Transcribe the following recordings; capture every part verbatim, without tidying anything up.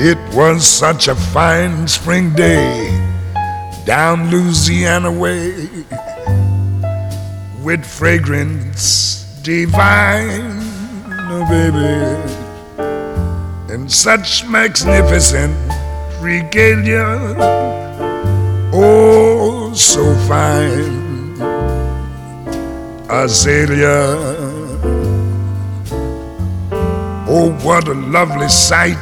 It was such a fine spring day down Louisiana way, with fragrance divine, oh baby, and such magnificent regalia, oh so fine, azalea. Oh, what a lovely sight,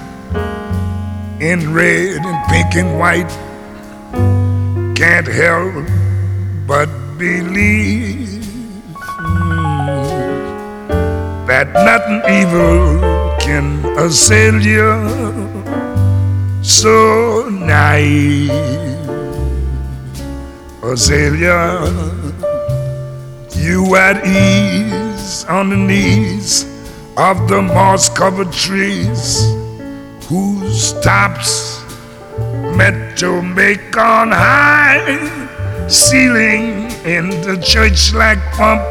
in red and pink and white. Can't help but believe mm, that nothing evil can assail you. So naive, azalea, you at ease on the knees of the moss-covered trees, whose tops met to make on high ceiling in the church-like pump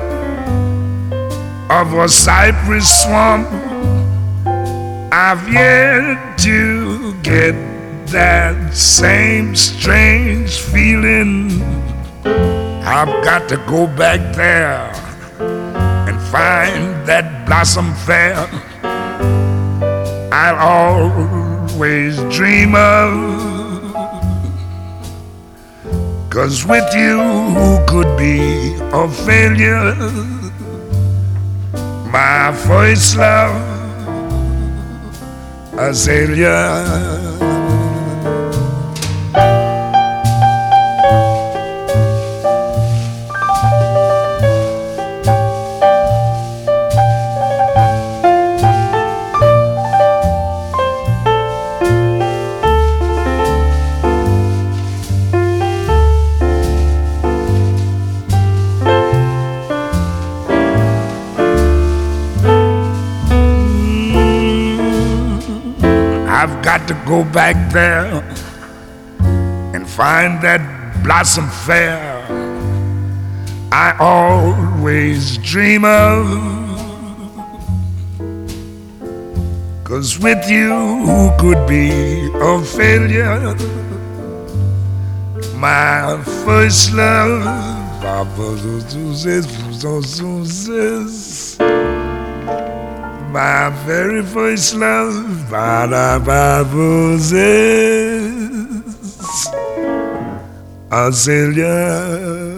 of a cypress swamp. I've yet to get that same strange feeling. I've got to go back there and find that blossom fair I'll always dream of. 'Cause with you, who could be a failure? My first love, azalea. I've got to go back there and find that blossom fair I always dream of. 'Cause with you, who could be a failure? My first love, my very first love, azalea.